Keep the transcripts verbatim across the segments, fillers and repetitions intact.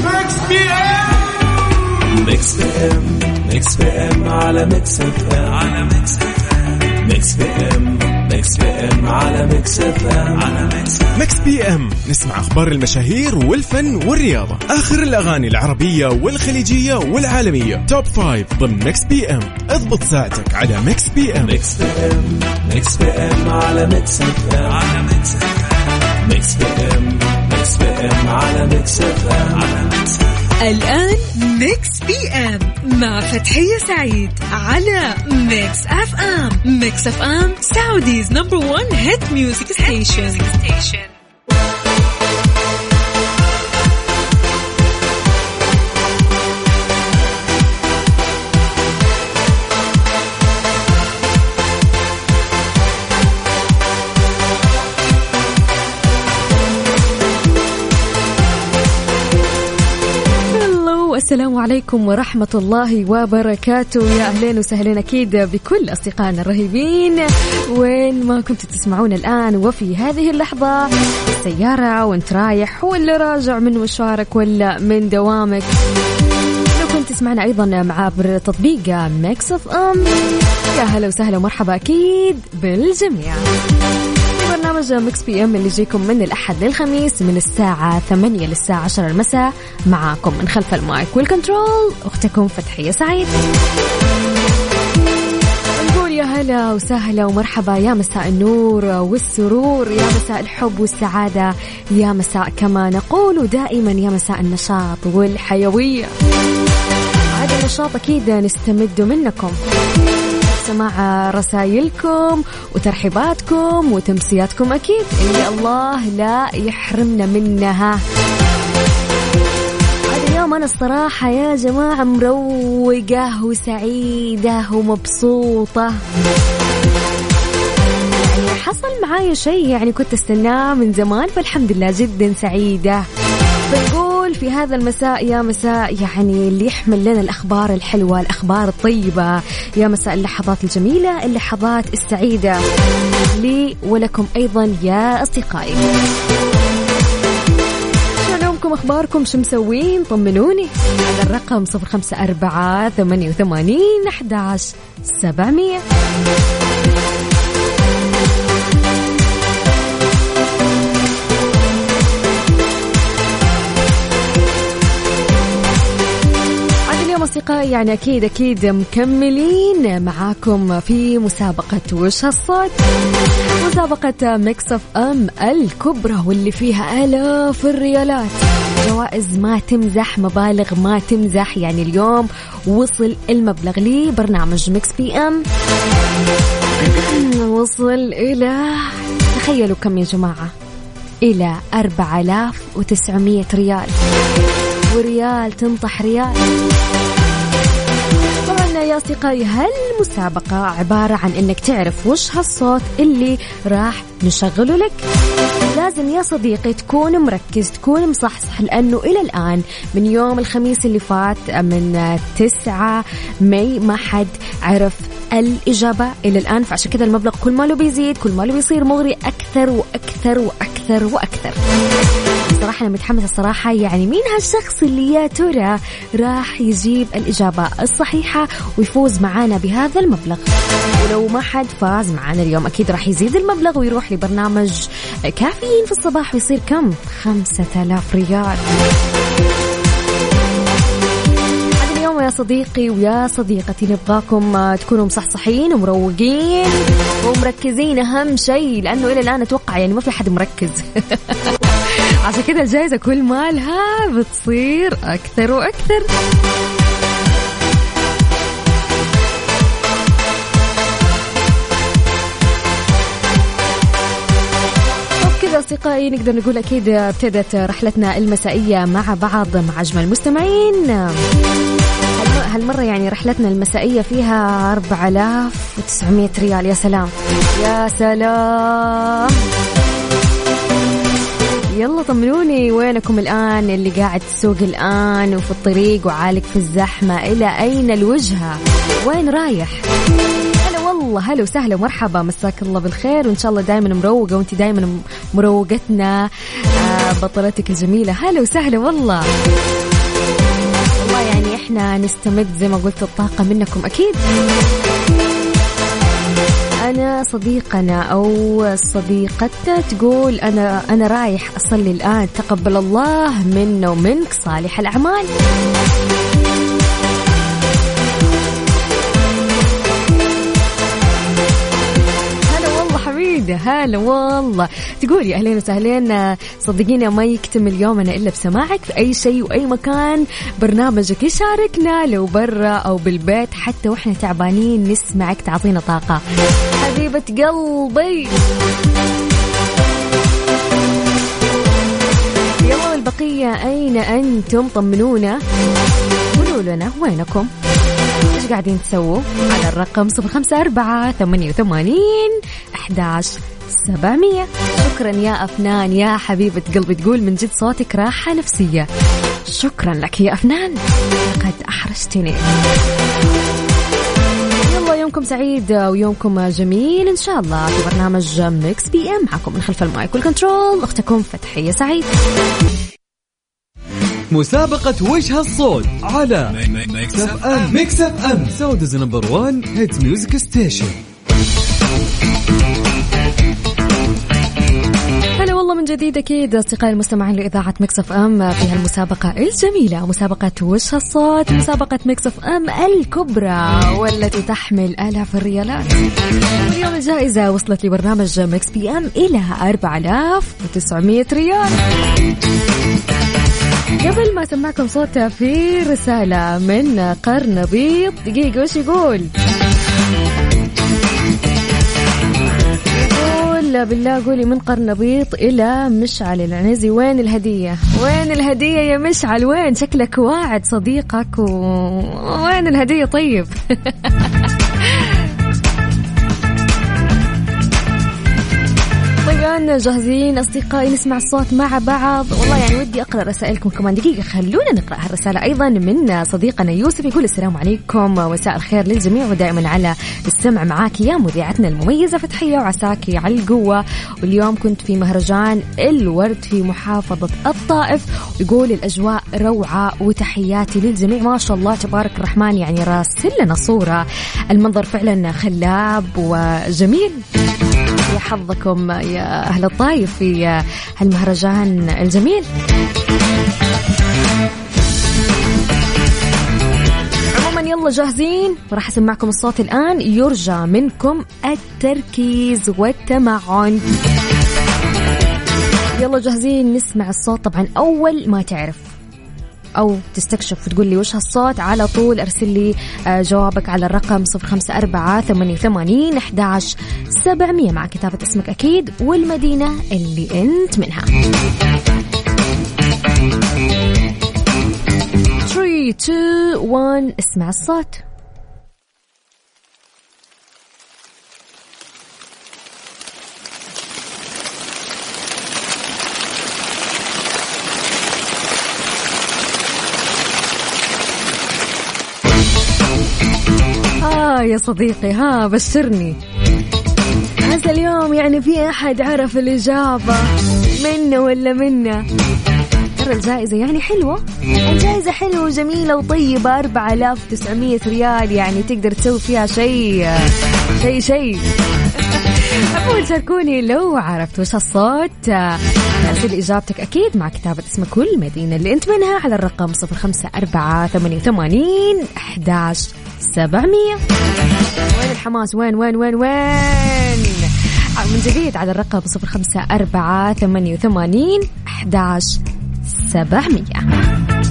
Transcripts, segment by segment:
ميكس بي ام ميكس بي ام ميكس بي ام على ميكس اف ام على ميكس اف ام ميكس بي ام ميكس بي ام على ميكس اف ام على ميكس ميكس بي ام. نسمع اخبار المشاهير والفن والرياضة, اخر الاغاني العربية والخليجية والعالمية, توب فايف ضمن ميكس بي ام. اضبط ساعتك على ميكس بي ام. ميكس بي ام ميكس بي ام على ميكس اف ام على ميكس اف ام ميكس بي ام ميكس بي ام على ميكس اف ام على ميكس. الآن ميكس بي ام مع فتحية سعيد على ميكس اف ام. ميكس اف ام سعوديز نمبر ون هيت ميوزك ستيشن. السلام عليكم ورحمة الله وبركاته. يا أهلين وسهلين أكيد بكل أصدقائنا الرهيبين وين ما كنتوا تسمعون الآن وفي هذه اللحظة, السيارة وانت رايح ولا راجع من مشوارك ولا من دوامك. لو كنت تسمعنا أيضا مع تطبيق ميكس اف ام, يا هلا وسهلا ومرحبا أكيد بالجميع. برنامج ميكس بي ام اللي يجيكم من الأحد للخميس من الساعة ثمانية للساعة عشرة المساء, معاكم من خلف المايك والكنترول أختكم فتحية سعيد. نقول يا هلا وسهلا ومرحبا, يا مساء النور والسرور, يا مساء الحب والسعادة, يا مساء كما نقول دائما يا مساء النشاط والحيوية. هذا النشاط أكيد نستمد منكم, مع رسائلكم وترحيباتكم وتمسياتكم أكيد اللي الله لا يحرمنا منها. هذا اليوم أنا الصراحة يا جماعة مروقة وسعيدة ومبسوطة. يعني حصل معايا شيء يعني كنت استناه من زمان, فالحمد لله جدا سعيدة. بنقول في هذا المساء يا مساء يعني اللي يحمل لنا الأخبار الحلوة, الأخبار الطيبة, يا مساء اللحظات الجميلة, اللحظات السعيدة لي ولكم أيضا يا أصدقائي. شلونكم, أخباركم, شو مسوين؟ طمنوني على الرقم صفر خمسة أربعة ثمانية وثمانين أحد عشر سبعمية. أصدقائي يعني أكيد أكيد مكملين معاكم في مسابقة وش هالصوت, مسابقة ميكس اف ام الكبرى واللي فيها آلاف الريالات, جوائز ما تمزح, مبالغ ما تمزح. يعني اليوم وصل المبلغ لي برنامج ميكس بي ام, وصل إلى, تخيلوا كم يا جماعة, إلى أربعة آلاف وتسعمية ريال, وريال تنطح ريال. طبعا يا أصدقائي هالمسابقة عبارة عن أنك تعرف وش هالصوت اللي راح نشغله لك. لازم يا صديقي تكون مركز, تكون مصحصح, لأنه إلى الآن من يوم الخميس اللي فات من تسعة ماي ما حد عرف الإجابة إلى الآن, فعشان كذا المبلغ كل ما له بيزيد كل ما له بيصير مغري أكثر وأكثر وأكثر وأكثر. صراحة أنا متحمسة الصراحة, يعني مين هالشخص اللي يا ترى راح يجيب الإجابة الصحيحة ويفوز معانا بهذا المبلغ. ولو ما حد فاز معانا اليوم أكيد راح يزيد المبلغ ويروح لبرنامج كافيين في الصباح ويصير كم خمسة آلاف ريال. يا صديقي ويا صديقتي نبغاكم تكونوا مصحصحين ومروقين ومركزين أهم شيء, لأنه إلى الآن أتوقع يعني ما في حد مركز. عشان كده الجائزة كل مالها بتصير أكثر وأكثر. كذا أصدقائي نقدر نقول أكيد ابتدت رحلتنا المسائية مع بعض مع أجمل المستمعين. هالمرة يعني رحلتنا المسائية فيها أربعة آلاف وتسعمية ريال. يا سلام يا سلام. يلا طمنوني وينكم الآن, اللي قاعد تسوق الآن وفي الطريق وعالق في الزحمة, إلى أين الوجهة, وين رايح؟ هلا والله, هلا وسهلا ومرحبا, مساك الله بالخير, وإن شاء الله دايما مروقة, وانتي دايما مروقتنا بطلتك الجميلة. هلا وسهلا والله. احنا نستمد زي ما قلت الطاقة منكم أكيد. أنا صديقنا أو صديقتنا تقول أنا أنا رايح أصلي الآن، تقبل الله منا ومنك صالح الأعمال. هلا والله. تقولي أهلين وسهلين، صدقيني ما يكتمل يومنا إلا بسماعك في أي شيء وأي مكان. برنامجك يشاركنا لو برا أو بالبيت، حتى وإحنا تعبانين نسمعك تعطينا طاقة. حبيبة قلبي يلا، والبقية أين أنتم؟ طمنونا، قولوا لنا وينكم، إيش قاعدين تسووا على الرقم صفر خمسة أربعة ثمانية وثمانين أحد عشر سبعمية. شكرا يا أفنان يا حبيبة قلبي، تقول من جد صوتك راحة نفسية. شكرا لك يا أفنان، قد أحرجتني. يلا يومكم سعيد ويومكم جميل إن شاء الله في برنامج ميكس بي ام. معكم من خلف المايك والكنترول أختكم فتحية سعيد. مسابقة وجه الصوت على ميكس اف ام. ميكس اف ام سعوديز نمبر وان هيت ميوزك ستيشن. هلا والله من جديد أكيد أصدقائي المستمعين لإذاعة ميكس اف ام في هالمسابقة الجميلة، مسابقة وجه الصوت، مسابقة ميكس اف ام الكبرى والتي تحمل آلاف الريالات. اليوم الجائزة وصلت لبرنامج ميكس بي ام إلى أربعة آلاف وتسعمية ريال. قبل ما سمعكم صوتها في رسالة من قرنبيط، دقيقة وش يقول؟ يقول بالله قولي من قرنبيط إلى مشعل العنزي، وين الهدية؟ وين الهدية يا مشعل؟ وين؟ شكلك واعد صديقك و... وين الهدية طيب؟ طيب جاهزين أصدقائي نسمع الصوت مع بعض؟ والله يعني ودي أقرأ رسائلكم كمان، دقيقة خلونا نقرأ هالرسالة أيضا من صديقنا يوسف. يقول السلام عليكم ومساء الخير للجميع ودائما على السمع معاك يا مذيعتنا المميزة فتحية وعساكي على القوة. واليوم كنت في مهرجان الورد في محافظة الطائف، يقول الأجواء روعة وتحياتي للجميع. ما شاء الله تبارك الرحمن، يعني راسل لنا صورة، المنظر فعلا خلاب وجميل. يا حظكم يا أهل الطائف في هالمهرجان الجميل. عموما يلا جاهزين، راح أسمعكم الصوت الآن. يرجى منكم التركيز والتمعن. يلا جاهزين نسمع الصوت. طبعا أول ما تعرف أو تستكشف وتقول لي وش هالصوت، على طول أرسل لي جوابك على الرقم صفر خمسة أربعة ثمانية ثمانين أحد عشر سبعمية مع كتابة اسمك أكيد والمدينة اللي أنت منها. ثلاثة اثنين واحد اسمع الصوت. آه يا صديقي، ها بشرني، هذا اليوم يعني في أحد عرف الإجابة منه ولا منه؟ ترى الجائزة يعني حلوة، الجائزة حلوة وجميلة وطيبة، أربعة آلاف وتسعمية ريال، يعني تقدر تسوي فيها شيء شيء شيء. أقول شاركوني لو عرفت وش الصوت، أرسل إجابتك أكيد مع كتابة اسمك والمدينة اللي أنت منها على الرقم صفر خمسة أربعة ثمانية ثمانين أحد عشر سبعمية. وين الحماس؟ وين وين وين وين من جديد على الرقم صفر خمسة أربعة ثمانية ثمانين أحد عشر سبعمية.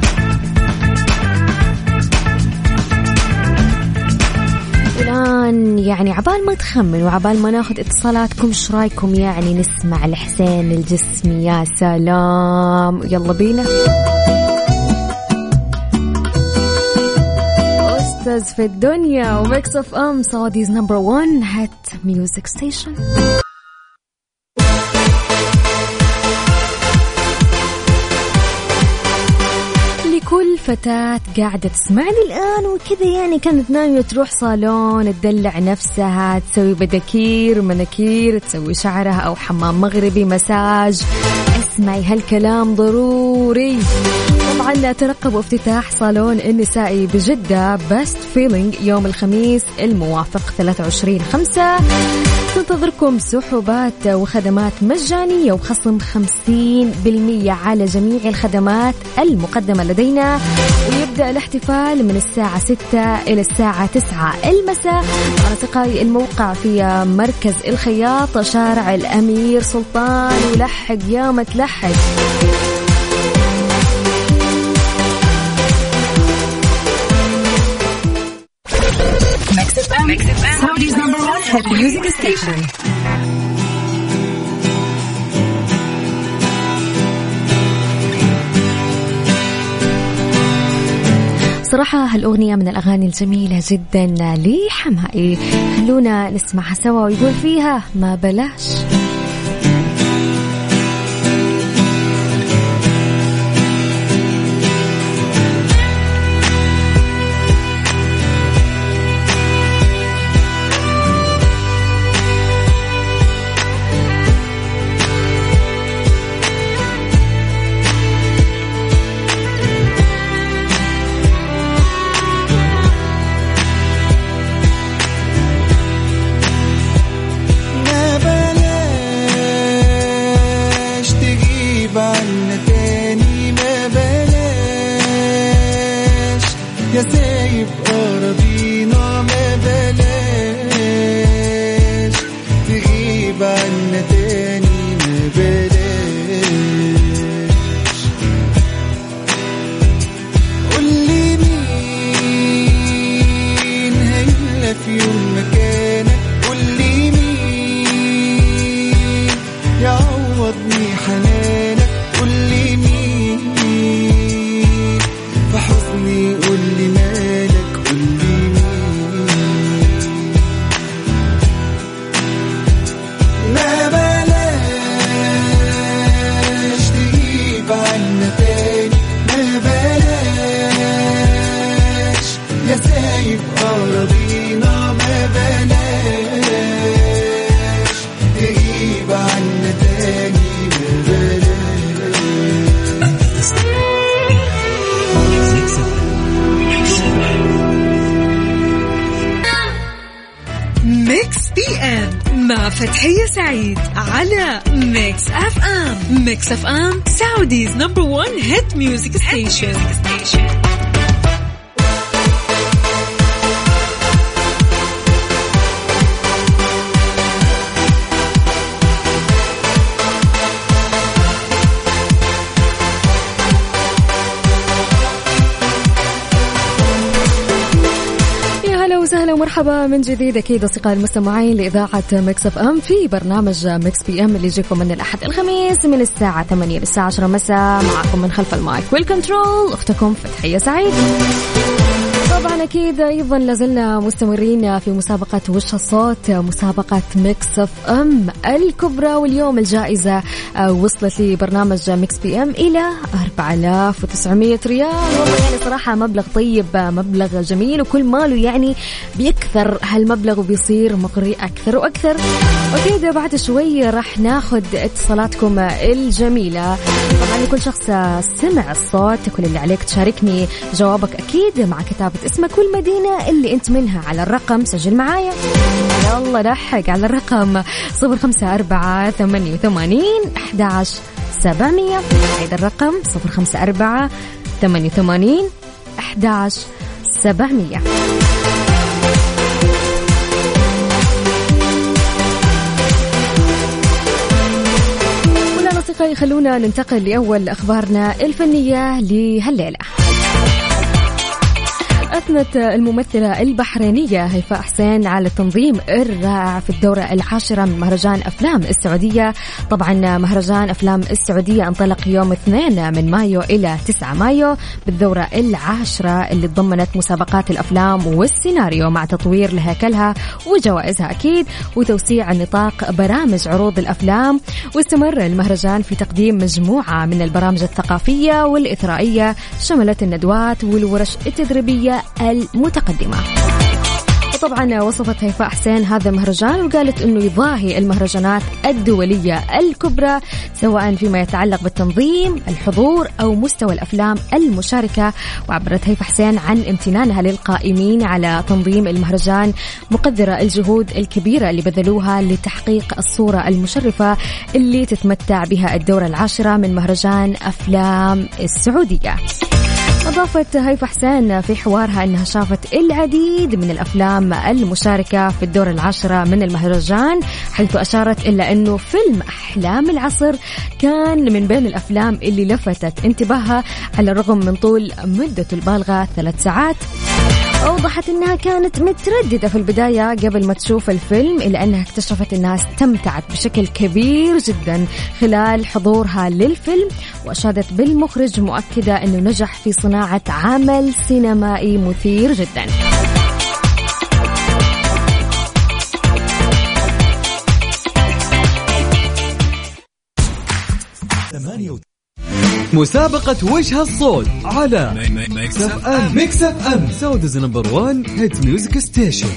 الآن يعني عبال ما تخمن وعبال ما ناخد اتصالاتكم، ايش رايكم يعني نسمع الحسين الجسمي؟ يا سلام، يلا بينا. أستاذ في الدنيا وميكس اف ام سعوديز نمبر وان هات ميوزك ستيشن. كل فتاة قاعدة تسمعني الآن وكذا يعني كانت ناوية تروح صالون تدلع نفسها، تسوي بدكير ومناكير، تسوي شعرها أو حمام مغربي مساج، اسمعي هالكلام ضروري. طبعا طبعا ترقبوا افتتاح صالون النسائي بجدة بيست فيلينج يوم الخميس الموافق ثلاثة وعشرين خمسة. تنتظركم سحوبات وخدمات مجانية وخصم خمسين بالمية على جميع الخدمات المقدمة لدينا، ويبدأ الاحتفال من الساعة ستة إلى الساعة تسعة المساء. أصدقائي الموقع في مركز الخياط شارع الأمير سلطان، ولحق يا متلحق. Saudi's number one hit music station. صراحة هالأغنية من الأغاني الجميلة جدا لحمائي، خلونا نسمعها سوا. ويقول فيها ما بلاش. يا سايب أراضينا ما بلاش تغيب عنا تاني ما بلاش. قولي مين هيلا في يوم مكانك، قولي مين يعوضني حنانك، قولي مين في حضني، قولي مالك، قولي مين. ما بلاش تجيب عنا تاني، ما بلاش يا سايب أراضينا، ما بلاش تجيب عنا تاني، ما بلاش. ميكس بي ام مع فتحية سعيد على ميكس اف ام. ميكس اف ام سعوديز نمبر وان هيت ميوزك ستيشن. وسهلا ومرحبا من جديد أكيد أصدقائي المستمعين لإذاعة ميكس اف ام في برنامج ميكس بي ام اللي يجيكم من الأحد الخميس من الساعة ثمانية للساعة عشرة مساء. معكم من خلف المايك والكنترول أختكم فتحية سعيد. طبعا أكيد أيضا لازلنا مستمرين في مسابقة وش الصوت، مسابقة ميكس اف ام الكبرى، واليوم الجائزة وصلت لبرنامج ميكس بي ام إلى أربعة آلاف وتسعمية ريال. والله يعني صراحة مبلغ طيب، مبلغ جميل، وكل ماله يعني بيكثر هالمبلغ وبيصير مقري أكثر وأكثر. أكيد بعد شوي راح ناخد اتصالاتكم الجميلة. طبعا لكل شخص سمع الصوت كل اللي عليك تشاركني جوابك أكيد مع كتابة اسمك والمدينة اللي انت منها على الرقم. سجل معايا يلا لحق على الرقم صفر خمسة أربعة ثمانية وثمانين أحد عشر سبعمية. هذا الرقم صفر خمسة أربعة ثمانية وثمانين أحد عشر سبعمية. ولا أصدقائي خلونا ننتقل لأول أخبارنا الفنية لهالليلة. أثنت الممثلة البحرينية هيفاء حسين على التنظيم الرائع في الدورة العاشرة من مهرجان أفلام السعودية. طبعا مهرجان أفلام السعودية انطلق يوم اثنين من مايو إلى تسعة مايو بالدورة العاشرة اللي تضمنت مسابقات الأفلام والسيناريو مع تطوير لهيكلها وجوائزها أكيد وتوسيع نطاق برامج عروض الأفلام. واستمر المهرجان في تقديم مجموعة من البرامج الثقافية والإثرائية شملت الندوات والورش التدريبية المتقدمة. وطبعا وصفت هيفاء حسين هذا المهرجان وقالت أنه يضاهي المهرجانات الدولية الكبرى سواء فيما يتعلق بالتنظيم، الحضور أو مستوى الأفلام المشاركة. وعبرت هيفاء حسين عن امتنانها للقائمين على تنظيم المهرجان، مقدرة الجهود الكبيرة اللي بذلوها لتحقيق الصورة المشرفة اللي تتمتع بها الدورة العاشرة من مهرجان أفلام السعودية. أضافت هيفاء حسين في حوارها أنها شافت العديد من الأفلام المشاركة في الدورة العاشرة من المهرجان، حيث أشارت إلا أنه فيلم أحلام العصر كان من بين الأفلام اللي لفتت انتباهها على الرغم من طول مدته البالغة ثلاث ساعات. أوضحت أنها كانت مترددة في البداية قبل ما تشوف الفيلم، إلا أنها اكتشفت أنها استمتعت بشكل كبير جدا خلال حضورها للفيلم، وأشادت بالمخرج مؤكدة أنه نجح في صناعة عمل سينمائي مثير جدا. مسابقة وش هالصوت على ميكس اف ام. ميكس اف ام سعوديز نمبر وان هيت ميوزك ستيشن.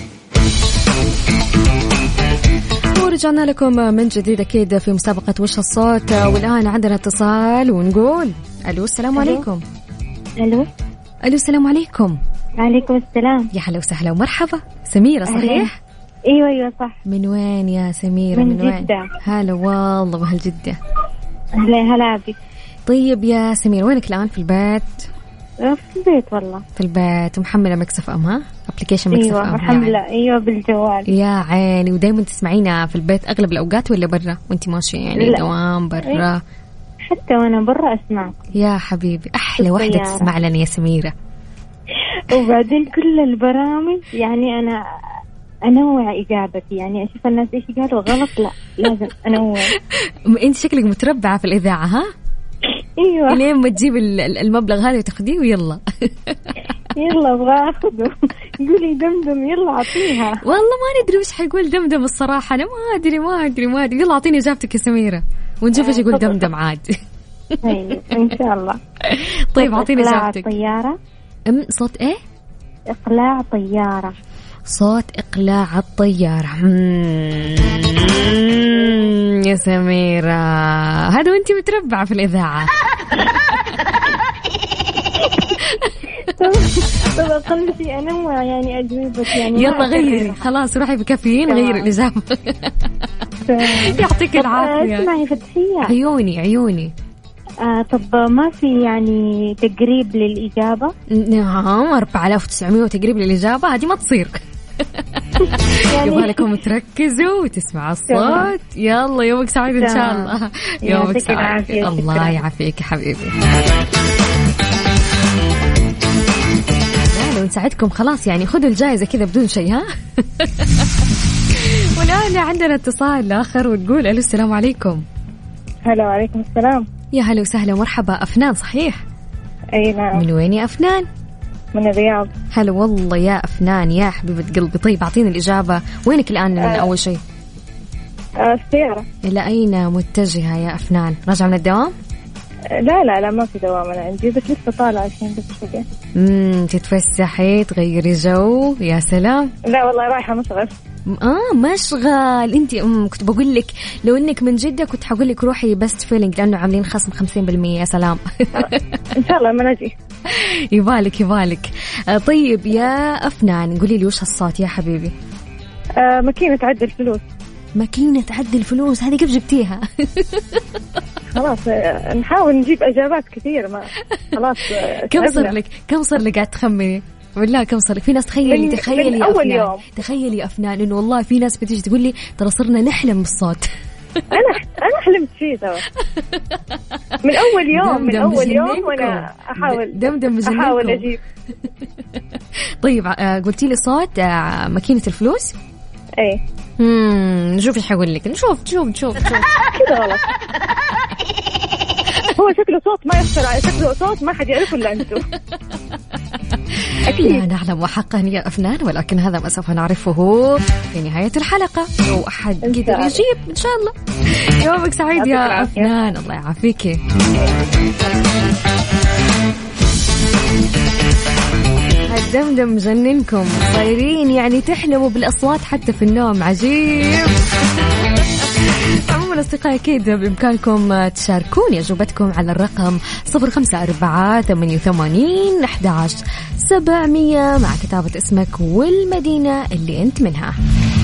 ورجعنا لكم من جديد أكيد في مسابقة وش هالصوت، والآن عندنا اتصال ونقول ألو السلام عليكم. ألو ألو السلام عليكم. عليكم السلام. يا حلو وسهلا ومرحبا. سميرة صحيح؟ أيوة أيوة صح. من وين يا سميرة؟ من, من وين؟ جدة. هلا والله بأهل جدة. هلا هلا بك. طيب يا سمير وينك الآن؟ في البيت؟ في البيت والله. في البيت ومحملة ميكس اف ام ها؟ ابلكيشن ميكس اف ام. ايوه محملة يعني. ايوه بالجوال. يا عيني. ودايما تسمعينا في البيت اغلب الاوقات ولا برا وانت ماشية يعني لا. دوام برا؟ حتى وانا برا اسمع. يا حبيبي احلى واحدة تسمع لنا يا سميرة. وبعدين كل البرامج يعني انا انوع اجابتي، يعني اشوف الناس ايش قالوا غلط لا لازم انوع. انت شكلك متربعة في الاذاعة ها؟ ايوه. لين ما تجيب المبلغ هذا وتاخذيه ويلا. يلا ابغى اخذه. قولي دمدم يلا اعطيها. والله ما ندري وش حيقول دمدم الصراحة، انا ما ادري ما ادري ما ادري. يلا اعطيني اجابتك يا سميرة ونشوف ايش يقول دمدم عاد. ايوه ان شاء الله. طيب اعطيني اجابتك. طيارة. ام صوت ايه؟ اقلاع طيارة. صوت إقلاع الطيارة. يا سميرة هذا وانتي متربعة في الإذاعة. طب أقل شيء أنوع يعني أجوبة يعني. يلا غيري خلاص روحي بكافيين غيري الإجابة. يعطيك العافية. اسمعي فتحية. عيوني عيوني. آه طب ما في يعني تقريب للإجابة؟ نعم أربعة آلاف وتسعمية وتقريب للإجابة هذه ما تصير. يبغى لكم تركزوا وتسمعوا الصوت. يلا يومك سعيد إن شاء الله. يومك سعيد. الله يعافيك يا حبيبي. لو نساعدكم خلاص يعني خذوا الجائزة كذا بدون شيء ها. والآن عندنا اتصال آخر وتقول ألو السلام عليكم. هلا وعليكم السلام. يا هلا وسهلا مرحبا. أفنان صحيح؟ أي نعم. من وين يا أفنان؟ من الرياض. هلا والله يا أفنان يا حبيبة قلبي. طيب أعطيني الإجابة، وينك الآن من آه. أول شيء؟ آه السيارة. إلى أين متجهة يا أفنان؟ راجعة من الدوام؟ لا لا لا ما في دوام أنا عندي بس لسه طالعة عشان بس شوية. امم تتفسحي تغيري جو. يا سلام. لا والله رايحة مشغل. اه مشغل انت. امم كنت بقول لك لو انك من جدة كنت حقول لك روحي بست فيلينج لانه عاملين خصم خمسين بالمية. يا سلام. ان شاء الله ما نجي. يبالك يبالك. آه طيب يا أفنان قولي لي وش هالصوت يا حبيبي؟ آه ماكينة تعدل فلوس. ماكينة تعدل فلوس هذه كيف جبتيها؟ خلاص نحاول نجيب اجابات كثير ما خلاص. كم صار لك كم صار لك قاعد تخمني والله؟ كم صار لك؟ في ناس تخيلي تخيلي يا أفنان يوم. تخيلي يا أفنان إنه والله في ناس بتيجي تقول لي ترى صرنا نحلم بالصوت. أنا أنا حلمت فيه ترى من أول يوم من أول يوم وأنا أحاول دمدم أحاول أجيب. طيب قلتي لي صوت ماكينة الفلوس؟ إيه. امم نشوف ايش حقول لك. نشوف نشوف نشوف نشوف. كده غلط. هو شكله صوت ما يخسر، شكله صوت ما حد يعرفه إلا أنتو. أكيد. لا نعلم حقا يا أفنان، ولكن هذا ما سوف نعرفه في نهاية الحلقة لو أحد قدر يجيب إن شاء الله. يومك سعيد يا أفنان. الله يعافيك. دمدم جننكم صايرين يعني تحلموا بالأصوات حتى في النوم. عجيب. عموما أصدقائي أكيد بإمكانكم تشاركوني أجوبتكم على الرقم صفر خمسة أربعة ثمانية وثمانين أحد عشر سبعمية مع كتابة اسمك والمدينة اللي أنت منها.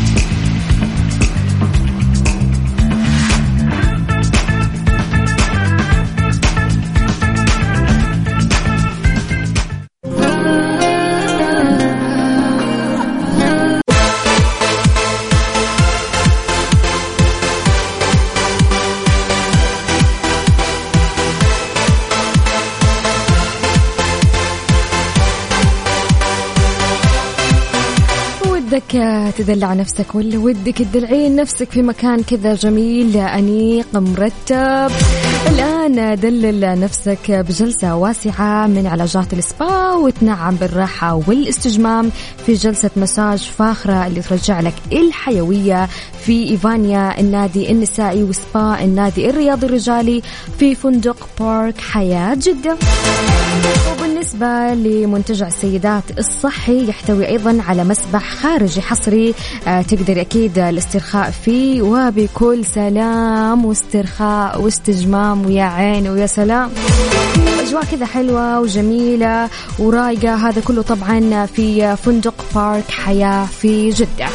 ودك تدلع نفسك ولا ودك تدلعين نفسك في مكان كذا جميل أنيق مرتب؟ الآن دلل نفسك بجلسة واسعة من علاجات السبا وتنعم بالراحة والاستجمام في جلسة مساج فاخرة اللي ترجع لك الحيوية في إيفانيا النادي النسائي وسبا النادي الرياضي الرجالي في فندق بارك حياة جدة. وبالنسبة لمنتجع السيدات الصحي يحتوي أيضا على مسبح خارجي حصري آه تقدر أكيد الاسترخاء فيه وبكل سلام واسترخاء واستجمام ويا عين ويا سلام. أجواء كذا حلوة وجميلة ورايقة. هذا كله طبعا في فندق بارك حياة في جدة.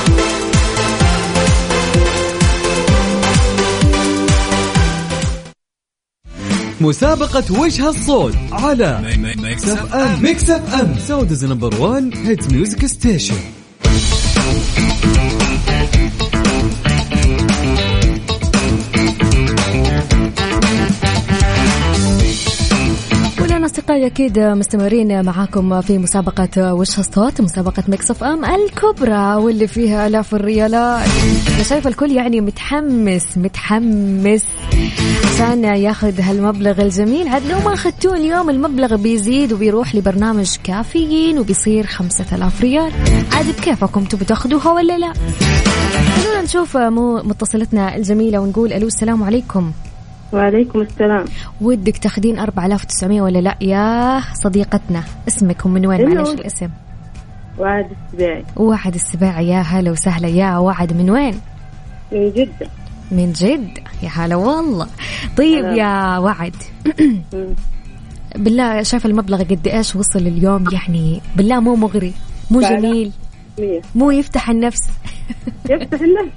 مسابقة وجه الصوت على ميكس اف ام. ميكس اف ام سعوديز نمبر وان هيت ميوزك ستيشن. أصدقائي أكيد مستمرين معاكم في مسابقة وجه الصوت، مسابقة ميكس اف ام الكبرى واللي فيها آلاف الريالات. أنا شايفة الكل يعني متحمس متحمس عشان ياخذ هالمبلغ الجميل. عاد لو ما أخذتوه اليوم المبلغ بيزيد وبيروح لبرنامج كافيين وبيصير خمسة آلاف ريال. عاد بكيفكم تبوا تاخذوها ولا لا؟ خلونا نشوف مو متصلتنا الجميلة ونقول ألو السلام عليكم. وعليكم السلام. ودك تاخدين أربعة آلاف وتسعمية ولا لا يا صديقتنا؟ اسمك ومن وين؟ معلش الاسم. وعد السباعي. وعد السباعي، يا هلا وسهلا يا وعد. من وين؟ من جدة. من جدة، يا هلا والله. طيب هلا. يا وعد بالله شايف المبلغ قد ايش وصل اليوم؟ يعني بالله مو مغري، مو جميل، مو يفتح النفس. يفتح النفس.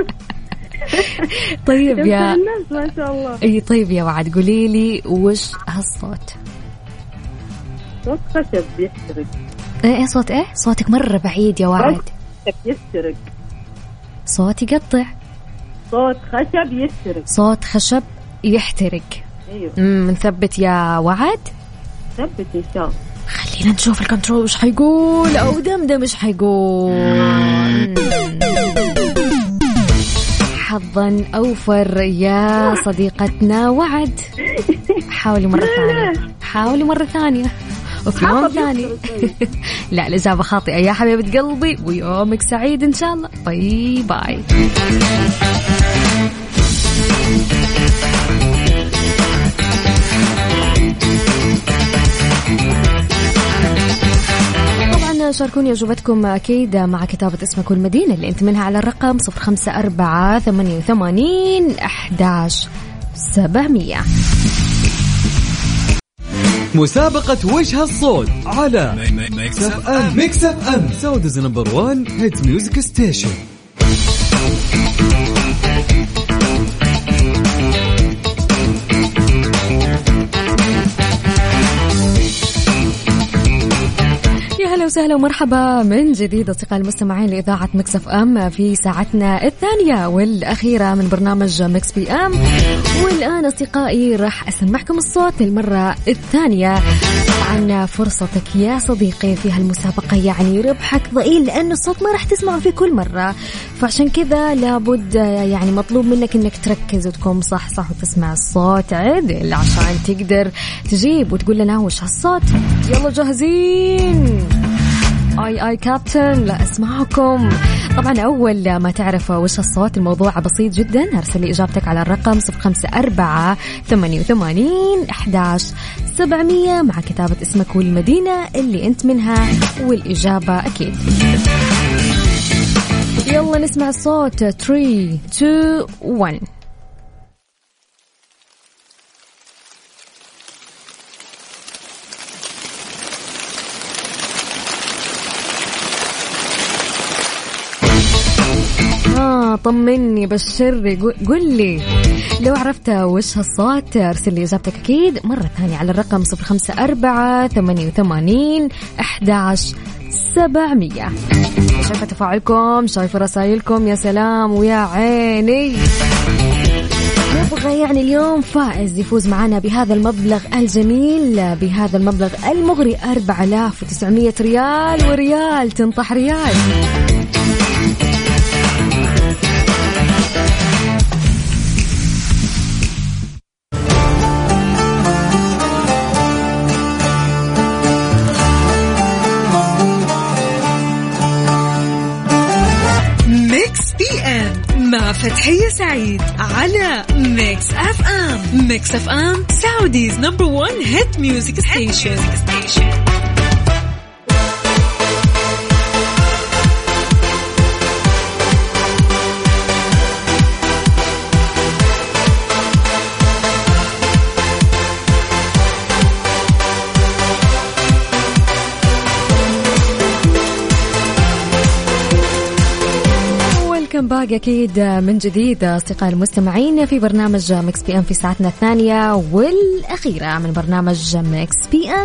طيب يا الناس ما شاء الله. اي طيب يا وعد قولي لي وش هالصوت؟ صوت خشب يحترق. ايه صوت ايه؟ صوتك مرة بعيد يا وعد. خشب يحترق. صوت يقطع. صوت خشب يحترق. صوت خشب يحترق. ايوه. امم نثبت يا وعد؟ ثبت ان شاء الله. خلينا نشوف الكنترول وش حيقول او دمدم ايش حيقول. حظا أوفر يا صديقتنا وعد. حاولي مرة ثانية، حاولي مرة ثانية وفي يوم ثاني. لا الإجابة خاطئة يا حبيبة قلبي، ويومك سعيد إن شاء الله. باي باي. شاركوني أجوبتكم أكيد مع كتابة اسمك والمدينة اللي أنت منها على الرقم صفر خمسة أربعة ثمانية وثمانين أحد عشر سبعمية. مسابقة وجه الصوت على ميكس اف ام. ميكس اف ام سعوديز نمبر وان هيت ميوزك ستيشن. أهلا وسهلا ومرحبا من جديد أصدقائي المستمعين لإذاعة ميكس اف ام في ساعتنا الثانية والأخيرة من برنامج ميكس بي ام. والآن أصدقائي راح أسمعكم الصوت للمرة الثانية. عن فرصتك يا صديقي في هالمسابقة، يعني ربحك ضئيل لأن الصوت ما راح تسمعه في كل مرة، فعشان كذا لابد يعني مطلوب منك إنك تركز وتكون صح صح وتسمع الصوت عدل عشان تقدر تجيب وتقول لنا وش هالصوت. يلا جاهزين؟ اي اي كابتن، لا اسمعكم. طبعا اول ما تعرف وش الصوت الموضوع بسيط جدا، ارسل لي اجابتك على الرقم صفر خمسة أربعة ثمانية وثمانين أحد عشر سبعمية مع كتابة اسمك والمدينة اللي انت منها والاجابة اكيد. يلا نسمع الصوت. ثلاثة اثنين واحد. آه طمني بشري قل لي لو عرفت وش هالصوت، ارسل لي اجابتك اكيد مرة ثانية على الرقم صفر خمسة أربعة ثمانية وثمانين أحد عشر سبعمية. شايفة تفاعلكم، شايفة رسائلكم، يا سلام ويا عيني. نبغى يعني اليوم فائز يفوز معنا بهذا المبلغ الجميل، بهذا المبلغ المغري أربعة آلاف وتسعمية ريال، وريال تنطح ريال. مع فتحية سعيد على ميكس اف ام. ميكس اف ام سعوديز نمبر وان هيت ميوزك ستيشن. باقي أكيد من جديد أصدقائي المستمعين في برنامج ميكس بي أم في ساعتنا الثانية والأخيرة من برنامج ميكس بي أم.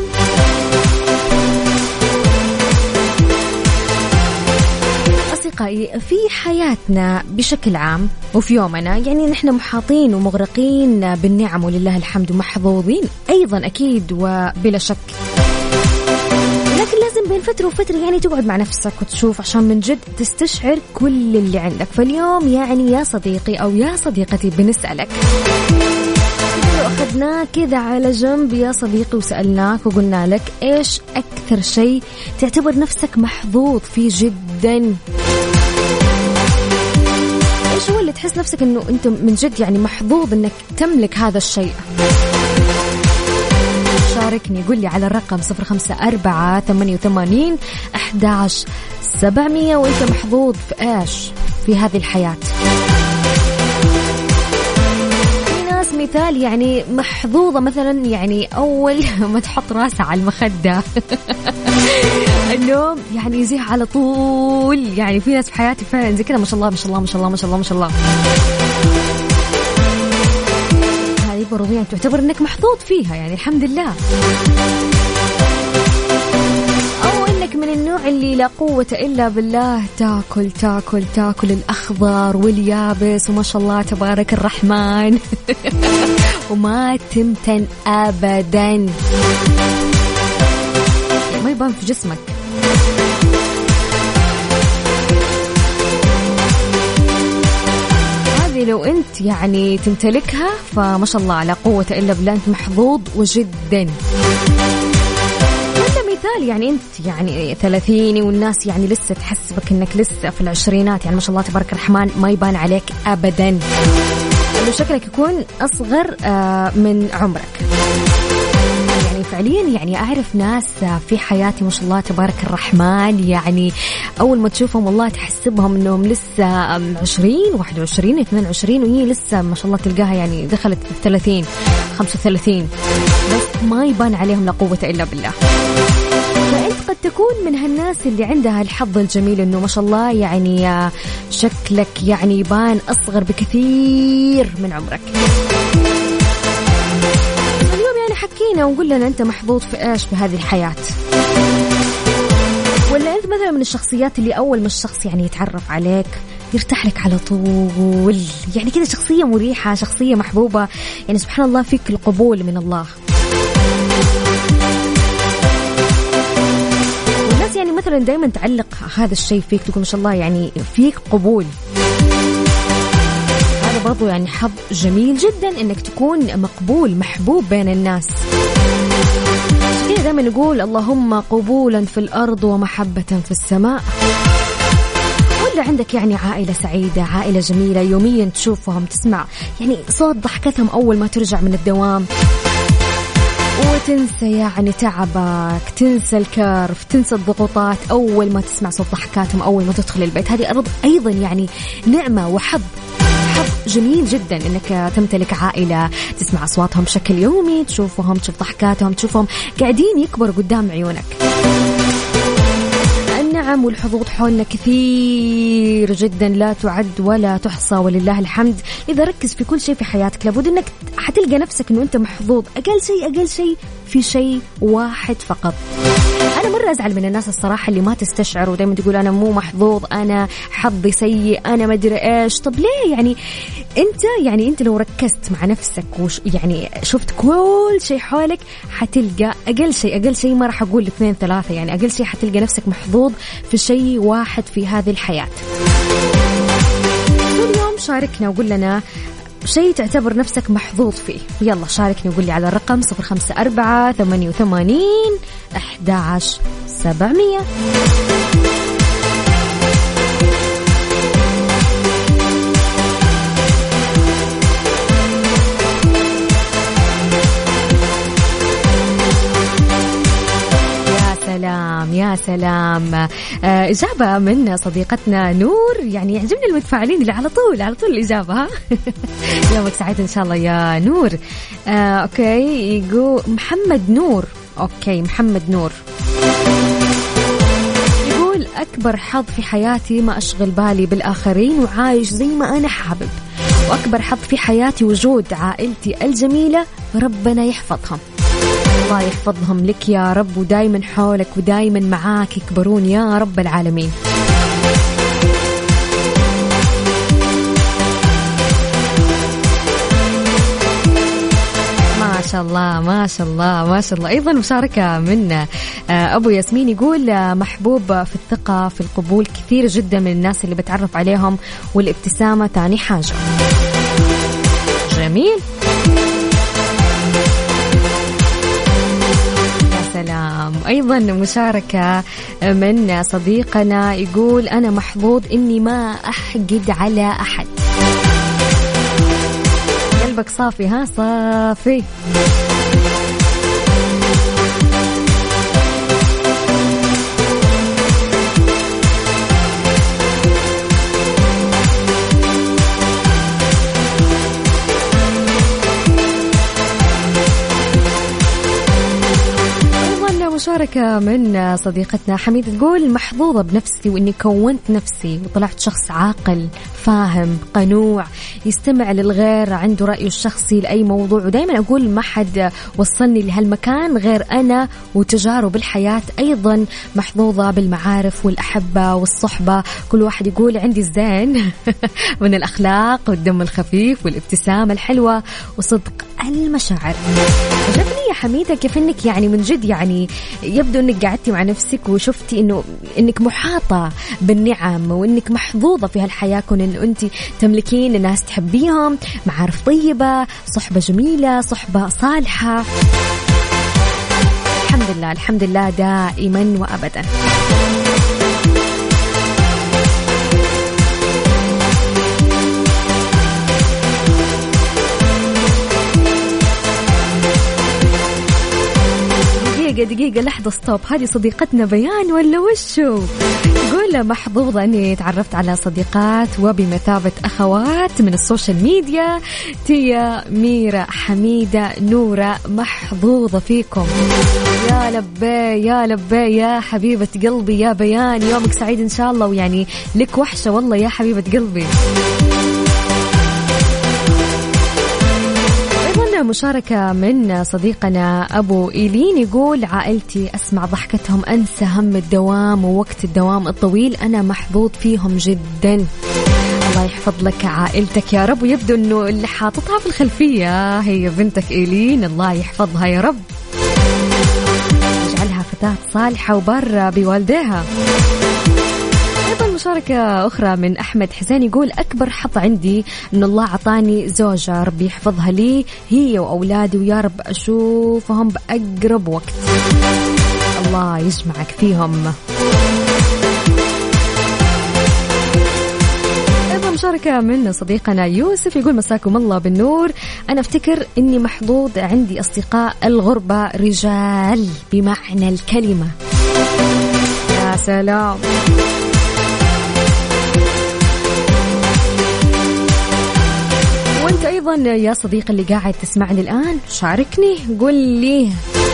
أصدقائي في حياتنا بشكل عام وفي يومنا يعني نحن محاطين ومغرقين بالنعم ولله الحمد ومحظوظين أيضا أكيد وبلا شك، لكن لازم بين فترة وفترة يعني تقعد مع نفسك وتشوف عشان من جد تستشعر كل اللي عندك. فاليوم يعني يا صديقي أو يا صديقتي بنسألك، لو أخذناك كذا على جنب يا صديقي وسألناك وقلنا لك إيش أكثر شيء تعتبر نفسك محظوظ فيه جدا؟ إيش هو اللي تحس نفسك إنه أنت من جد يعني محظوظ إنك تملك هذا الشيء؟ شاركني قل لي على الرقم صفر خمسة أربعة ثمانية وثمانين أحد عشر سبعمية وانت محظوظ في ايش في هذه الحياة. في ناس مثال يعني محظوظة مثلا يعني أول ما تحط راسها على المخدة النوم يعني يزيح على طول. يعني في ناس في حياتي فعلا زي كذا ما شاء الله ما شاء الله ما شاء الله ما شاء الله ما شاء الله. برضو يعني تعتبر انك محظوظ فيها يعني الحمد لله. او انك من النوع اللي لا قوة الا بالله، تاكل تاكل تاكل الاخضر واليابس وما شاء الله تبارك الرحمن وما تمتن ابدا يعني ما يبان في جسمك. لو أنت يعني تمتلكها فما شاء الله لا قوة إلا بالله، أنت محظوظ وجدا. وأنت مثال يعني أنت يعني ثلاثيني والناس يعني لسه تحسبك أنك لسه في العشرينات، يعني ما شاء الله تبارك الرحمن ما يبان عليك أبدا، لأنه شكلك يكون أصغر من عمرك. يعني فعليا يعني أعرف ناس في حياتي ما شاء الله تبارك الرحمن يعني أول ما تشوفهم والله تحسبهم أنهم لسه عشرين واحد وعشرين اثنين وعشرين وهي لسه ما شاء الله تلقاها يعني دخلت الثلاثين خمسة وثلاثين، بس ما يبان عليهم لا قوة إلا بالله. فأنت قد تكون من هالناس اللي عندها الحظ الجميل أنه ما شاء الله يعني شكلك يعني يبان أصغر بكثير من عمرك. حكينا ونقول لنا أنت محظوظ في إيش في هذه الحياة، ولا أنت مثلا من الشخصيات اللي أول ما الشخص يعني يتعرف عليك يرتاح لك على طول، يعني كده شخصية مريحة شخصية محبوبة، يعني سبحان الله فيك القبول من الله. والناس يعني مثلا دايما تعلق هذا الشيء فيك، تقول ما شاء الله يعني فيك قبول. برضو يعني حظ جميل جدا انك تكون مقبول محبوب بين الناس. كده دائما ودائما نقول اللهم قبولا في الأرض ومحبة في السماء. ولا عندك يعني عائلة سعيدة، عائلة جميلة، يوميا تشوفهم، تسمع يعني صوت ضحكتهم أول ما ترجع من الدوام، وتنسى يعني تعبك، تنسى الكرف، تنسى الضغوطات أول ما تسمع صوت ضحكاتهم أول ما تدخل البيت. هذه أرض أيضا يعني نعمة وحظ، حظ جميل جدا إنك تمتلك عائلة تسمع أصواتهم بشكل يومي، تشوفهم، تشوف ضحكاتهم، تشوفهم قاعدين يكبروا قدام عيونك. النعم والحظوظ حولنا كثير جدا لا تعد ولا تحصى ولله الحمد. إذا ركز في كل شيء في حياتك لابد أنك حتلقى نفسك أنه أنت محظوظ أقل شيء أقل شيء في شيء واحد فقط. أنا مرة أزعل من الناس الصراحة اللي ما تستشعر ودايما تقول أنا مو محظوظ، أنا حظي سيء، أنا ما أدري إيش. طب ليه؟ يعني أنت يعني أنت لو ركزت مع نفسك وش يعني شفت كل شيء حولك حتلقى أقل شيء أقل شيء، ما راح أقول اثنين ثلاثة، يعني أقل شيء حتلقى نفسك محظوظ في شيء واحد في هذه الحياة. اليوم شاركنا وقول لنا شيء تعتبر نفسك محظوظ فيه. يلا شاركني وقول لي على الرقم صفر خمسة أربعة ثمانية وثمانين أحد عشر سبعمية. سلام يا سلام. آه إجابة من صديقتنا نور، يعني يعجبني المتفاعلين اللي على طول على طول الإجابة. ها يومك سعيد إن شاء الله يا نور. آه أوكي، يقول محمد نور. أوكي محمد نور يقول أكبر حظ في حياتي ما أشغل بالي بالآخرين وعايش زي ما أنا حابب، وأكبر حظ في حياتي وجود عائلتي الجميلة، ربنا يحفظهم. الله يحفظهم لك يا رب، ودايما حولك ودايما معاك يكبرون يا رب العالمين. ما شاء الله ما شاء الله ما شاء الله. أيضا مشاركة من أبو ياسمين يقول محبوب في الثقة في القبول، كثير جدا من الناس اللي بتعرف عليهم والابتسامة تاني حاجة. جميل سلام. أيضا مشاركة من صديقنا يقول أنا محظوظ إني ما أحقد على أحد. قلبك صافي، ها صافي. مشاركة من صديقتنا حميد تقول محظوظة بنفسي وإني كونت نفسي وطلعت شخص عاقل فاهم قنوع يستمع للغير، عنده رأيه الشخصي لأي موضوع، ودايما أقول ما حد وصلني لهالمكان غير أنا وتجارب الحياة. أيضا محظوظة بالمعارف والأحبة والصحبة، كل واحد يقول عندي الزين من الأخلاق والدم الخفيف والابتسامة الحلوة وصدق المشاعر. عجبني يا حميدة كيف إنك يعني من جد يعني يبدو إنك قعدتي مع نفسك وشفتي إنه إنك محاطة بالنعم وإنك محظوظة في هالحياة، كون إنه أنت تملكين ناس تحبيهم، معارف طيبة، صحبة جميلة، صحبة صالحة. الحمد لله الحمد لله دائما وأبدا. دقيقة دقيقة لحظة ستوب، هذه صديقتنا بيان ولا وشو؟ يقول محظوظة أني تعرفت على صديقات وبمثابة أخوات من السوشيال ميديا. تيا، ميرا، حميدة، نورة، محظوظة فيكم. يا لبي يا لبي يا حبيبة قلبي يا بيان، يومك سعيد إن شاء الله، ويعني لك وحشة والله يا حبيبة قلبي. مشاركة من صديقنا أبو إيلين يقول عائلتي أسمع ضحكتهم أنسى هم الدوام ووقت الدوام الطويل، أنا محظوظ فيهم جدا. الله يحفظ لك عائلتك يا رب، ويبدو أنه اللي حاططها في الخلفية هي بنتك إيلين، الله يحفظها يا رب، يجعلها فتاة صالحة وبارة بوالديها. أيضا مشاركة أخرى من أحمد حسين يقول أكبر حظ عندي إن الله عطاني زوجة ربي يحفظها لي هي وأولادي ويا رب أشوفهم بأقرب وقت. الله يجمعك فيهم. مشاركة من صديقنا يوسف يقول مساكم الله بالنور. أنا أفتكر أني محظوظ عندي أصدقاء الغربة رجال بمعنى الكلمة. يا سلام. وانت أيضا يا صديق اللي قاعد تسمعني الآن شاركني قل لي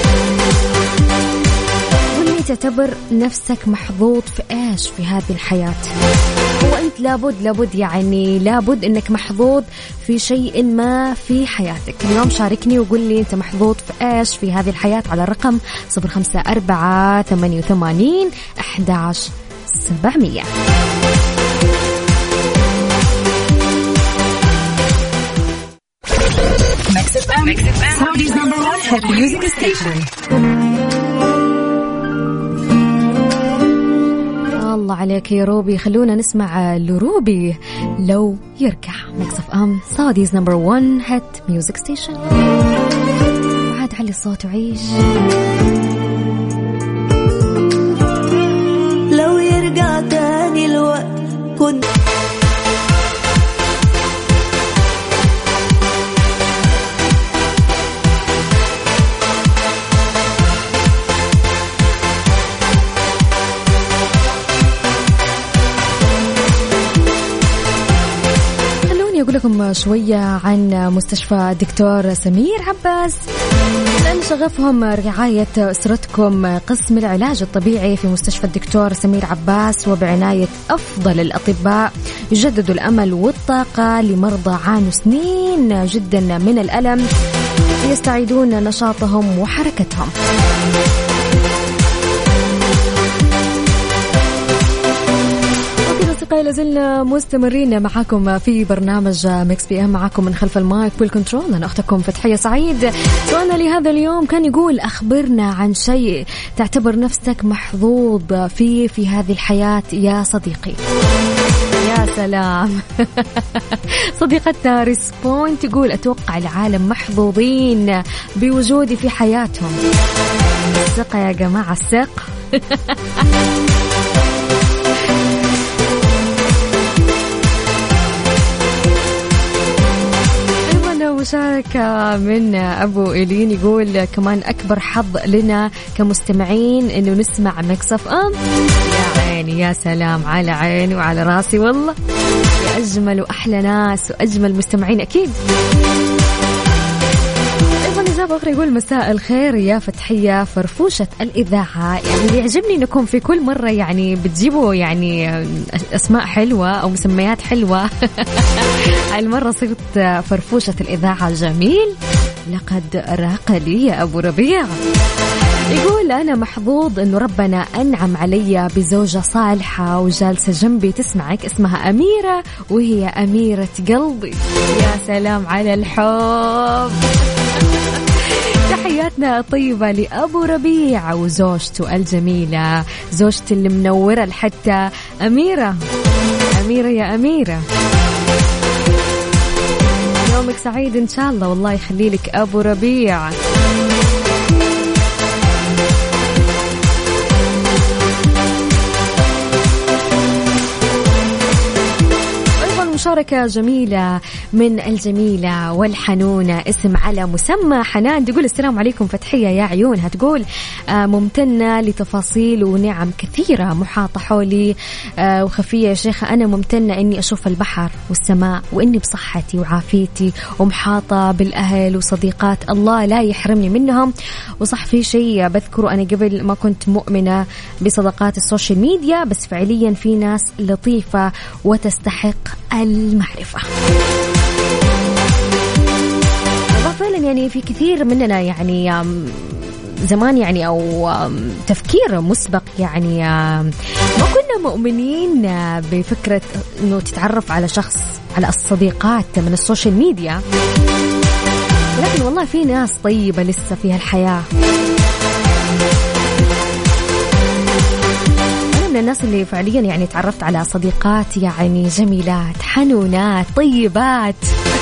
قل لي تعتبر نفسك محظوظ في إيش في هذه الحياة؟ وأنت لابد لابد يعني لابد أنك محظوظ في شيء ما في حياتك. اليوم شاركني وقل لي أنت محظوظ في إيش في هذه الحياة على الرقم صفر خمسة أربعة ثمانية وثمانين أحد عشر سبعمية. الله عليك يا روبي. خلونا نسمع لروبي لو يرجع. ميكس اف ام سعوديز نمبر ون هيت ميوزك ستيشن. عاد علي الصوت وعيش. لو يرجع تاني الوقت كنت أقول لكم شوية عن مستشفى الدكتور سمير عباس لأن شغفهم رعاية أسرتكم. قسم العلاج الطبيعي في مستشفى الدكتور سمير عباس وبعناية أفضل الأطباء يجدد الأمل والطاقة لمرضى عانوا سنين جدا من الألم يستعيدون نشاطهم وحركتهم. لازلنا مستمرين معاكم في برنامج ميكس بي ام معاكم من خلف المايك والكنترول. أنا أختكم فتحية سعيد. سؤالنا لهذا اليوم كان يقول أخبرنا عن شيء تعتبر نفسك محظوظ فيه في هذه الحياة يا صديقي. يا سلام. صديقتنا ريسبون تقول أتوقع العالم محظوظين بوجودي في حياتهم. الثقة يا جماعة الثقة. مشاركة من أبو إلين يقول كمان أكبر حظ لنا كمستمعين إنه نسمع ميكس اف ام. يا عيني يا سلام على عيني وعلى راسي والله. يا أجمل وأحلى ناس وأجمل مستمعين أكيد. إجابة أخرى يقول مساء الخير يا فتحية فرفوشة الإذاعة. يعني اللي يعجبني أنكم في كل مرة يعني بتجيبوا يعني أسماء حلوة أو مسميات حلوة. المرة صرت فرفوشة الإذاعة. جميل. لقد راق لي يا أبو ربيع. يقول أنا محظوظ أنه ربنا أنعم علي بزوجة صالحة وجالسة جنبي تسمعك اسمها أميرة وهي أميرة قلبي. يا سلام على الحب. تحياتنا طيبة لأبو ربيع وزوجته الجميلة زوجتي اللي منورة لحتى أميرة. أميرة يا أميرة يومك سعيد إن شاء الله. والله يخلي لك أبو ربيع. مشاركة جميلة من الجميلة والحنونة اسم على مسمى حنان تقول السلام عليكم فتحية يا عيونها. تقول ممتنة لتفاصيل ونعم كثيرة محاطة حولي وخفية يا شيخة. أنا ممتنة إني أشوف البحر والسماء وإني بصحتي وعافيتي ومحاطة بالأهل وصديقات الله لا يحرمني منهم. وصح في شيء بذكره أنا قبل ما كنت مؤمنة بصداقات السوشيال ميديا بس فعليا في ناس لطيفة وتستحق المعرفة. فعلا يعني في كثير مننا يعني زمان يعني أو تفكير مسبق يعني ما كنا مؤمنين بفكرة إنه تتعرف على شخص على الصديقات من السوشيال ميديا. لكن والله في ناس طيبة لسه في هالحياة. من الناس اللي فعليا يعني تعرفت على صديقات يعني جميلات حنونات طيبات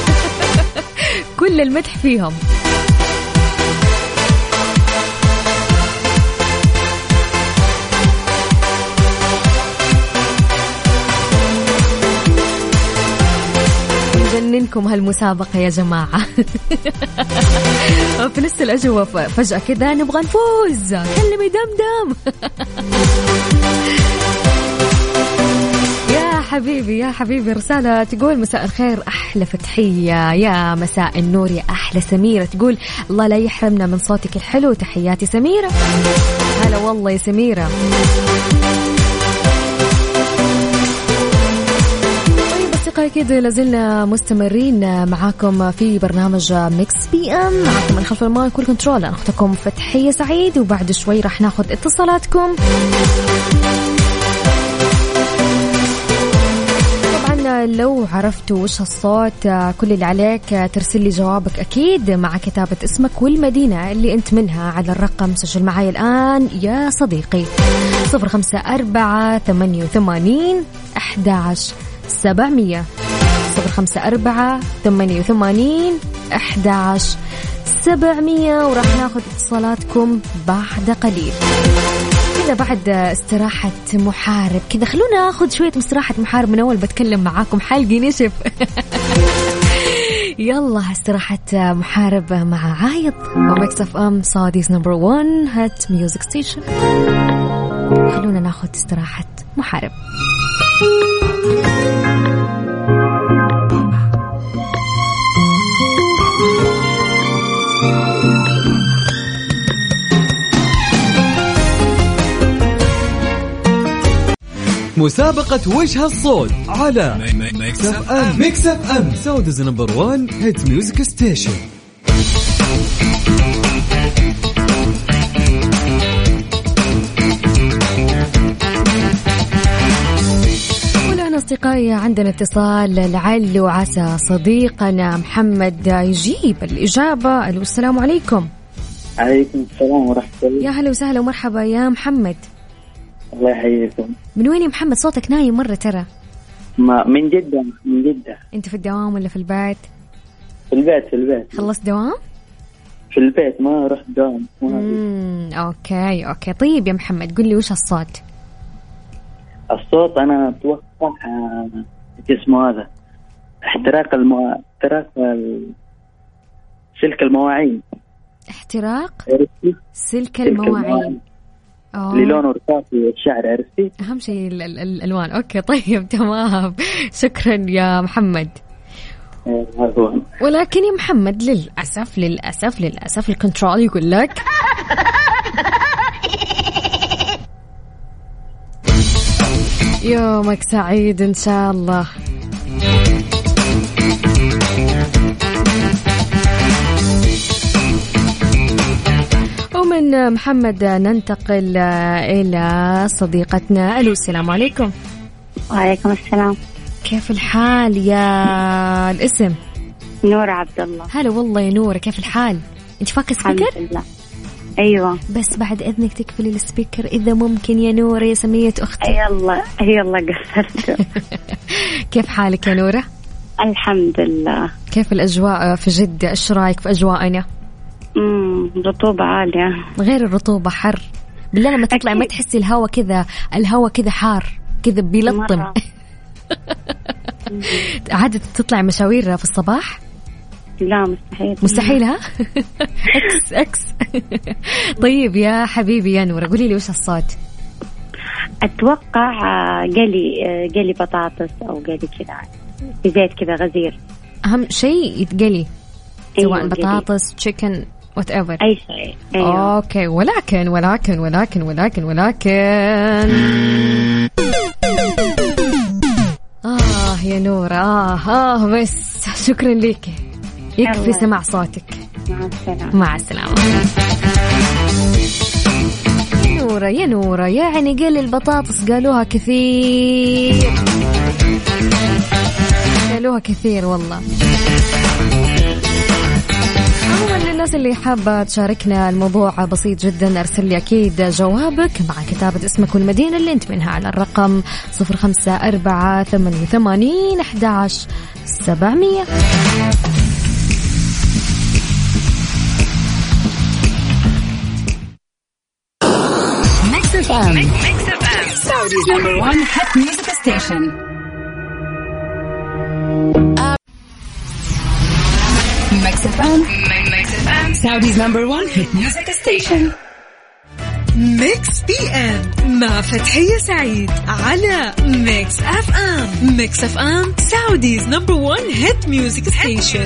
كل المدح فيهم. جننكم هالمسابقة يا جماعة. في نص الأجواء فجأة كذا نبغى نفوز، كلمي دمدم. يا حبيبي يا حبيبي رسالة تقول مساء الخير أحلى فتحية، يا مساء النور يا أحلى سميرة، تقول الله لا يحرمنا من صوتك الحلو، تحياتي سميرة. هلا والله يا سميرة. كده لازلنا مستمرين معاكم في برنامج ميكس بي ام، معاكم من خلف المايك والكنترول انا اختكم فتحية سعيد، وبعد شوي راح ناخذ اتصالاتكم. طبعا لو عرفتوا وش الصوت كل اللي عليك ترسل لي جوابك اكيد مع كتابة اسمك والمدينة اللي انت منها على الرقم، سجل معي الان يا صديقي صفر خمسة أربعة ثمانية وثمانين أحد عشر سبعمية صفر خمسة أربعة ثمانية وثمانين أحد عشر سبعمية، وراح ناخذ اتصالاتكم بعد قليل كذا بعد استراحة محارب. كذا خلونا ناخذ شوية استراحة محارب من أول بتكلم معاكم حلقي نشف. يلا استراحة محارب مع عايض وميكس اف ام سعوديز نمبر وان هات ميوزك ستيشن. خلونا ناخذ استراحة محارب. مسابقة وش هالصوت على ميكس اف ام. ميكس اف ام سعوديز نمبر وان هيت ميوزك ستيشن. أصدقائي عندنا اتصال لعل وعسى صديقنا محمد يجيب الإجابة. ألو السلام عليكم. عليكم السلام ورحمة الله. يا هلا وسهلا ومرحبا يا محمد. الله يحييكم. من وين يا محمد؟ صوتك نايم مرة ترى. ما من جدة. من جدة. أنت في الدوام ولا في البيت؟ في البيت في البيت. خلصت دوام؟ في البيت ما رحت دوام. امم أوكي أوكي طيب يا محمد قل لي وش الصوت؟ الصوت أنا أتوقع اسمه هذا احتراق المو... احتراق ال... سلك المواعين. احتراق عرفتي؟ سلك المواعين اللي لونه رصاصي والشعر، عرفتي؟ أهم شيء ال... ال... الألوان. أوكي طيب تمام شكرا يا محمد. ولكن يا محمد للأسف للأسف للأسف الكنترول يقول لك يومك سعيد إن شاء الله. ومن محمد ننتقل إلى صديقتنا. ألو السلام عليكم. وعليكم السلام. كيف الحال يا الاسم؟ نور عبد الله. هلا والله يا نور، كيف الحال؟ أنت فاكر سبيكر؟ الحمد لله. أيوة بس بعد إذنك تقفلي السبيكر إذا ممكن يا نور يا سمية أختي. يلا يلا قفلت. كيف حالك يا نورة؟ الحمد لله. كيف الأجواء في جدة؟ إيش رأيك في أجواءنا؟ امم رطوبة عالية. غير الرطوبة حر بالله، لما تطلع ما تحسي الهواء كذا، الهواء كذا حار كذا بيلطم. عادة تطلع مشاوير في الصباح؟ لا مستحيل. مستحيل ها؟ اكس اكس. طيب يا حبيبي يا نورة قولي لي وش الصوت؟ اتوقع قلي قلي بطاطس او قلي كذا بزيت كذا غزير. اهم شيء يتقلي سواء أيوة بطاطس تشيكن وات ايفر. اي شيء. أيوة. اوكي ولكن ولكن ولكن ولكن ولكن اه يا نورة اه اه بس شكرا لك، يكفي سمع صوتك. مع السلامة. مع السلامة يا نورة. يا نورة يعني قل البطاطس قالوها كثير، قالوها كثير والله. الناس اللي حابة تشاركنا الموضوع بسيط جدا، أرسل لي أكيد جوابك مع كتابة اسمك والمدينة اللي أنت منها على الرقم صفر خمسة أربعة ثمانية ثمانين أحد عشر سبعمية. Mix إف إم. Mix إف إم. Saudi's number one hit music station. Mix إف إم. Mix إف إم. Saudi's number one hit music station. ميكس بي ام مع فتحية سعيد على ميكس اف ام. ميكس اف ام سعوديز نمبر وان هيت ميوزك ستيشن.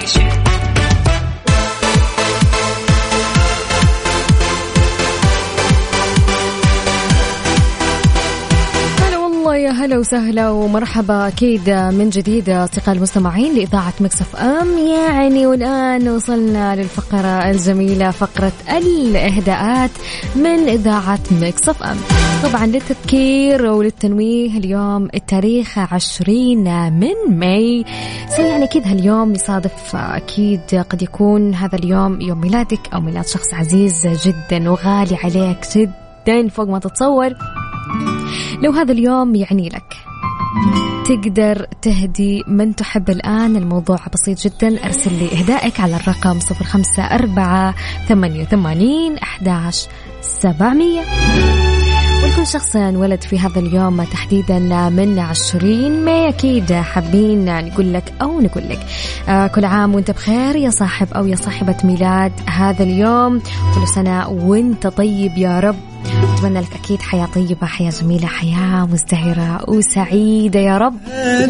يا هلا وسهلا ومرحبا أكيد من جديد أصدقاء المستمعين لإذاعة ميكس إف إم. يعني والآن وصلنا للفقرة الجميلة، فقرة الإهداءات من إذاعة ميكس إف إم. طبعا للتذكير وللتنويه، اليوم التاريخ عشرين من ماي، سو يعني أكيد هاليوم يصادف أكيد قد يكون هذا اليوم يوم ميلادك أو ميلاد شخص عزيز جدا وغالي عليك جدا فوق ما تتصور. لو هذا اليوم يعني لك تقدر تهدي من تحب الآن، الموضوع بسيط جدا، أرسل لي إهدائك على الرقم صفر خمسة أربعة ثمانية ثمانين أحد عشر سبعمية. ولكل شخص ولد في هذا اليوم تحديدا من عشرين ماي أكيد حابين نقول لك أو نقول لك آه كل عام وانت بخير يا صاحب أو يا صاحبة ميلاد هذا اليوم، كل سنة وانت طيب يا رب. أتمنى لك أكيد حياة طيبة، حياة جميلة، حياة مزدهرة وسعيدة يا رب.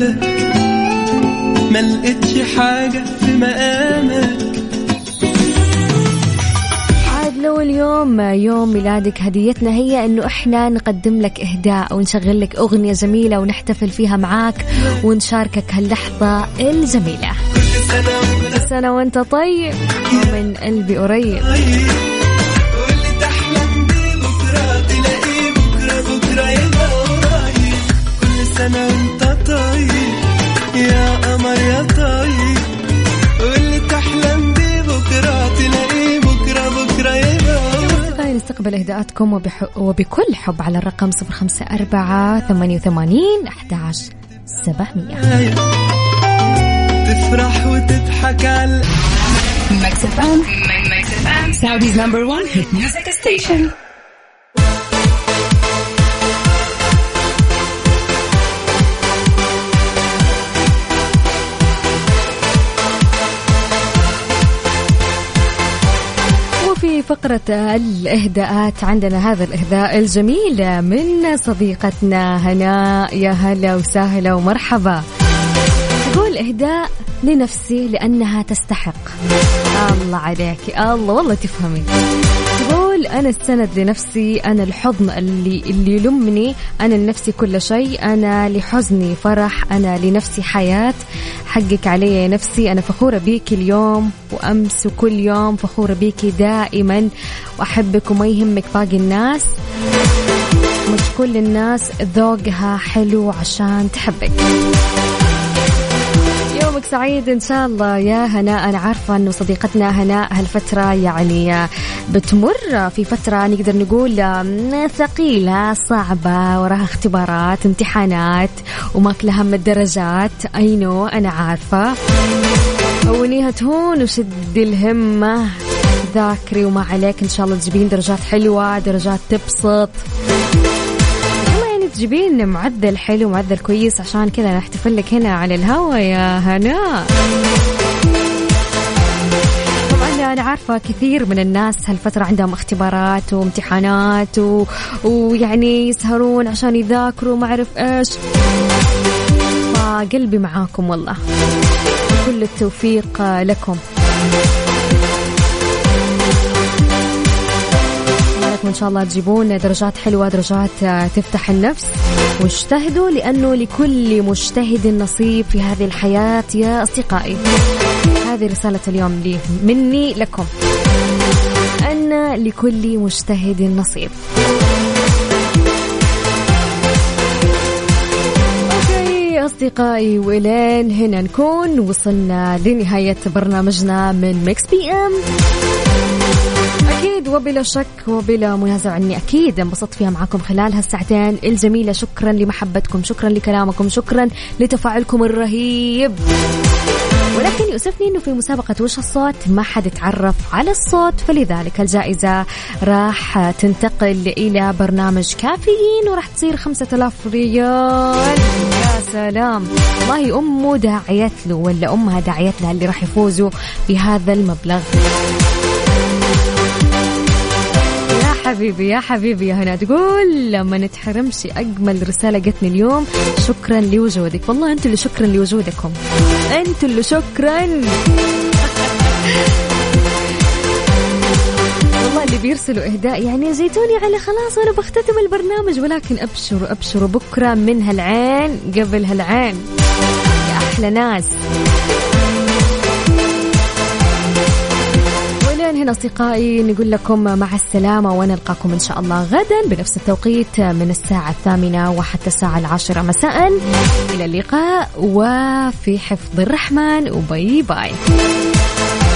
ما لقيتش حاجة في مقامك. عاد لو اليوم يوم ميلادك هديتنا هي إنه إحنا نقدم لك إهداء ونشغل لك أغنية جميلة ونحتفل فيها معاك ونشاركك هاللحظة الجميلة. كل سنة وانت طيب ومن قلبي قريب. أنا أنت طيب يا قمر يا طيب، واللي تحلم بيه بكرة تلاقيه بكرة بكرة يبقى. نستقبل إهداءاتكم وبح... وبكل حب على الرقم صفر خمسة أربعة ثمانية ثمانين أحد عشر سبعمية. تفرح وتضحك على ميكس إف إم. ميكس إف إم Saudi's number one hit music station. في فقرة الإهداءات عندنا هذا الإهداء الجميل من صديقتنا هناء. يا هلا وسهلا ومرحبا. تقول إهداء لنفسي لأنها تستحق. الله عليك، الله والله تفهمي. تقول أنا السند لنفسي، أنا الحضن اللي اللي يلمني، أنا لنفسي كل شيء، أنا لحزني فرح، أنا لنفسي حياة. حقك علي يا نفسي، أنا فخورة بيك اليوم وأمس وكل يوم، فخورة بيك دائما وأحبك وما يهمك باقي الناس، مش كل الناس ذوقها حلو عشان تحبك. يومك سعيد إن شاء الله يا هناء. أنا عارفة أنه صديقتنا هناء هالفترة يعني بتمر في فترة نقدر نقول ثقيلة صعبة، وراها اختبارات امتحانات وماكلها هم الدرجات. أينو أنا عارفة، هونيها تهون وشد الهمة، ذاكري وما عليك إن شاء الله تجيبين درجات حلوة، درجات تبسط، تجيبين معدل حلو معدل كويس، عشان كذا نحتفل لك هنا على الهوا يا هناء. طبعا أنا عارفة كثير من الناس هالفترة عندهم اختبارات وامتحانات و... ويعني يسهرون عشان يذاكروا ما أعرف إيش، فقلبي معاكم والله، كل التوفيق لكم. إن شاء الله تجيبون درجات حلوة، درجات تفتح النفس، واجتهدوا لأنه لكل مجتهد نصيب في هذه الحياة يا أصدقائي. هذه رسالة اليوم لي مني لكم، أن لكل مجتهد نصيب. يا أصدقائي، وإلين هنا نكون وصلنا لنهاية برنامجنا من ميكس بي ام. أكيد وبلا شك وبلا منازع أني أكيد انبسطت فيها معكم خلال هالساعتين الجميلة. شكرا لمحبتكم، شكرا لكلامكم، شكرا لتفاعلكم الرهيب. ولكن يؤسفني أنه في مسابقة وش الصوت ما حد تعرف على الصوت، فلذلك الجائزة راح تنتقل إلى برنامج كافيين وراح تصير خمسة آلاف ريال. يا سلام، والله أمه داعيت له ولا أمها داعيت لها اللي راح يفوزوا بهذا المبلغ. حبيبي يا حبيبي يا هنا تقول لما نتحرمش. أجمل رسالة جتني اليوم، شكرا لوجودك. والله أنتوا اللي شكرا لوجودكم، أنتوا اللي شكرا. والله اللي بيرسلوا إهداء يعني زيتوني على خلاص وأنا بختتم البرنامج، ولكن أبشروا أبشروا بكرة من هالعين قبل هالعين يا أحلى ناس. هنا أصدقائي نقول لكم مع السلامة، ونلقاكم إن شاء الله غدا بنفس التوقيت من الساعة الثامنة وحتى الساعة العاشرة مساء. إلى اللقاء وفي حفظ الرحمن، وباي باي.